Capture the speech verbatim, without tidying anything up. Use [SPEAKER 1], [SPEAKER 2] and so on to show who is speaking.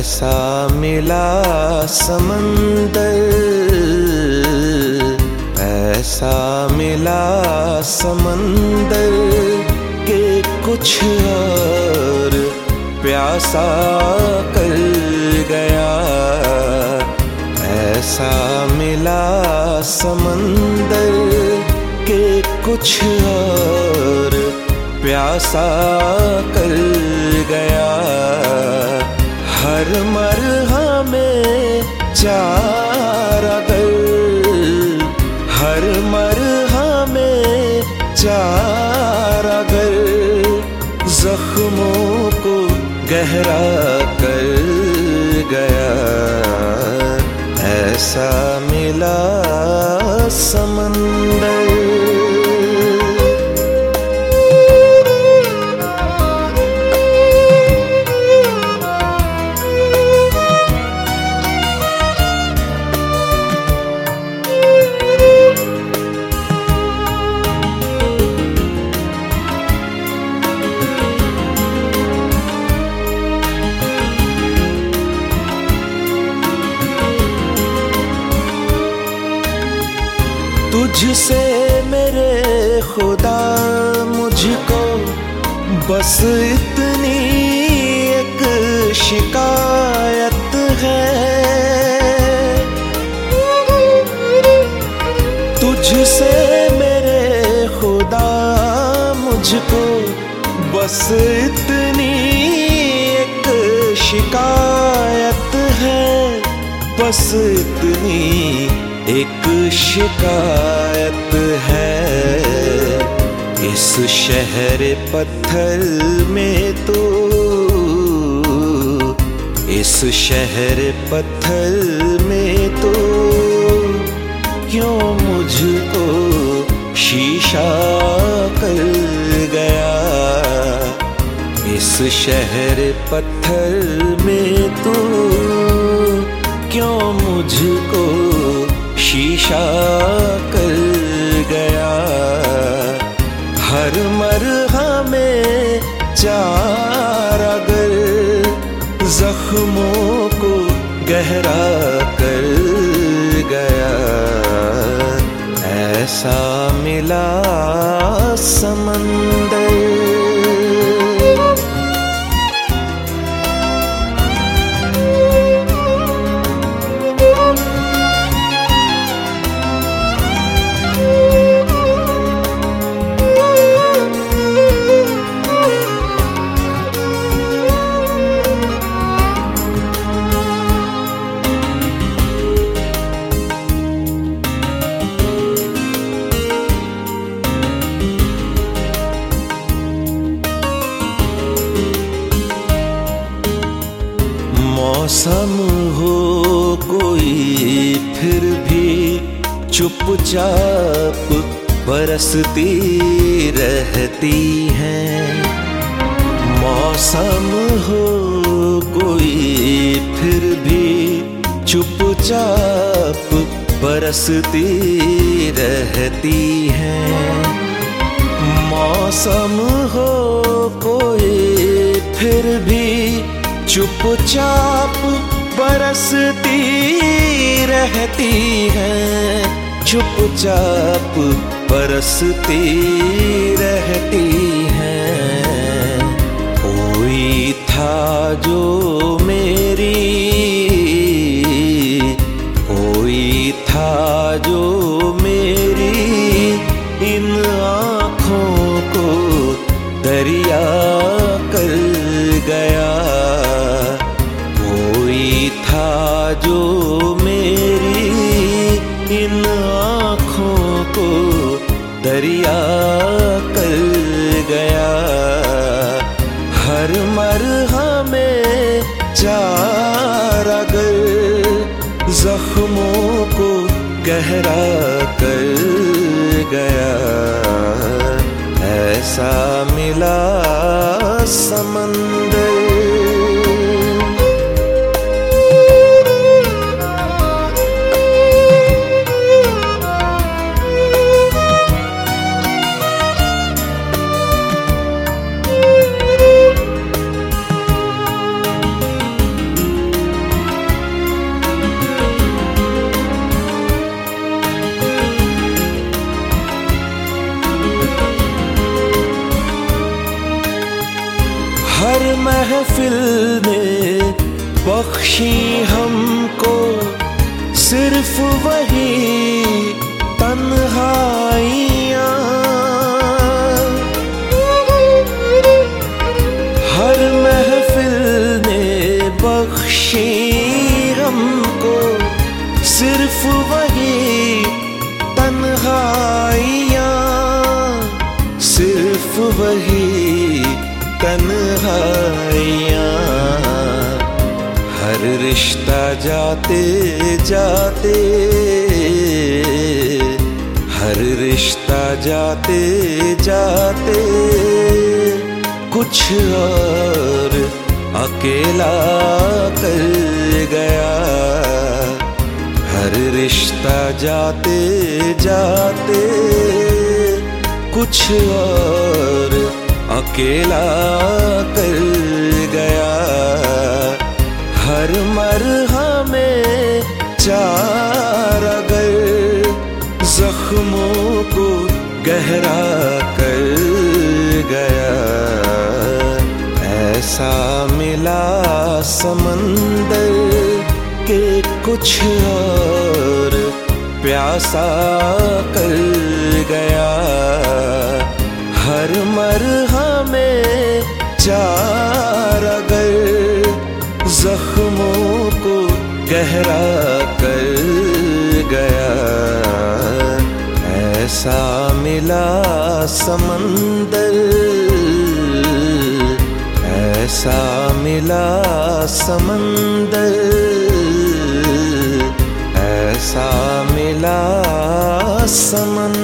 [SPEAKER 1] ऐसा मिला समंदर, ऐसा मिला समंदर के कुछ और प्यासा कर गया। ऐसा मिला समंदर के कुछ और प्यासा कर गया। हर मरहा में चार अगर, हर मरहा में चार अगर जख्मों को गहरा कर गया। ऐसा मिला समंदर। तुझसे मेरे खुदा मुझको बस इतनी एक शिकायत है। तुझसे मेरे खुदा मुझको बस इतनी एक शिकायत है, बस इतनी एक शिकायत है। इस शहर पत्थर में तो, इस शहर पत्थर में तो क्यों मुझको शीशा कर गया। इस शहर पत्थर में तो क्यों मुझको शीशा कर गया। हर मरहा में चार अगर जख्मों को गहरा कर गया। ऐसा मिला समंदर। मौसम हो कोई फिर भी चुपचाप बरसती रहती हैं। मौसम हो कोई फिर भी चुपचाप बरसती रहती हैं। मौसम हो कोई फिर भी चुपचाप बरसती रहती है, चुपचाप बरसती रहती है। कोई था जो मेरी, कोई था जो मेरी इन आँखों को दरिया कर गया। था जो मेरी इन आँखों को दरिया कर गया। हर मरहा में चार अगर जख्मों को गहरा कर गया। ऐसा मिला समंदर। हर महफिल में बख्शी हमको सिर्फ वही तन्हाइयाँ। हर महफिल ने बख्शी हमको सिर्फ वही तन्हाइयाँ, सिर्फ वही तन्हाइयाँ। हर रिश्ता जाते जाते, हर रिश्ता जाते जाते कुछ और अकेला कर गया। हर रिश्ता जाते जाते कुछ और अकेला कर गया। हर मरहमे चार अगर जख्मों को गहरा कर गया। ऐसा मिला समंदर के कुछ और प्यासा कर गया। हर मरहमे चार अगर जख्मों को गहरा कर गया। ऐसा मिला समंदर, ऐसा मिला समंदर, ऐसा मिला समंदर।